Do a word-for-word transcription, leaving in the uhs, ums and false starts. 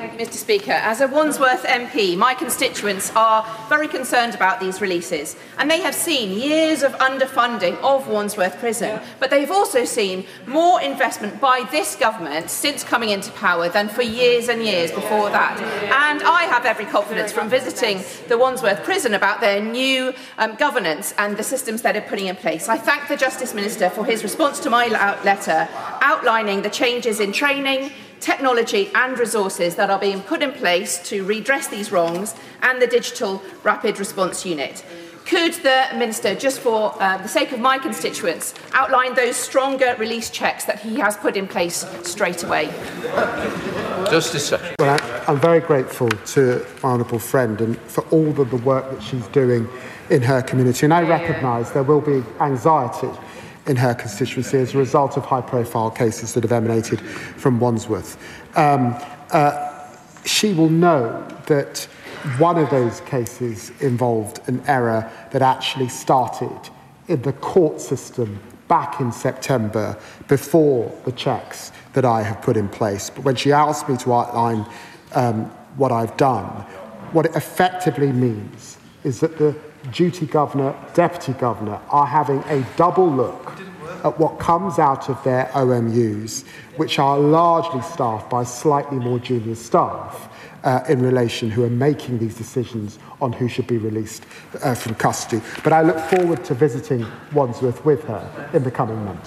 Thank you, Mister Speaker. As a Wandsworth M P, my constituents are very concerned about these releases, and they have seen years of underfunding of Wandsworth Prison, but they've also seen more investment by this government since coming into power than for years and years before that. And I have every confidence from visiting the Wandsworth Prison about their new um, governance and the systems that are putting in place. I thank the Justice Minister for his response to my letter outlining the changes in training, technology and resources that are being put in place to redress these wrongs, and the Digital Rapid Response Unit. Could the Minister, just for uh, the sake of my constituents, outline those stronger release checks that he has put in place straight away? Justice Secretary. Well, I'm very grateful to my honourable friend and for all of the work that she's doing in her community, and I recognise there will be anxiety in her constituency as a result of high-profile cases that have emanated from Wandsworth. Um, uh, she will know that one of those cases involved an error that actually started in the court system back in September before the checks that I have put in place. But when she asked me to outline um, what I've done, what it effectively means is that the duty governor, deputy governor are having a double look at what comes out of their O M Us, which are largely staffed by slightly more junior staff uh, in relation who are making these decisions on who should be released uh, from custody. But I look forward to visiting Wandsworth with her in the coming months.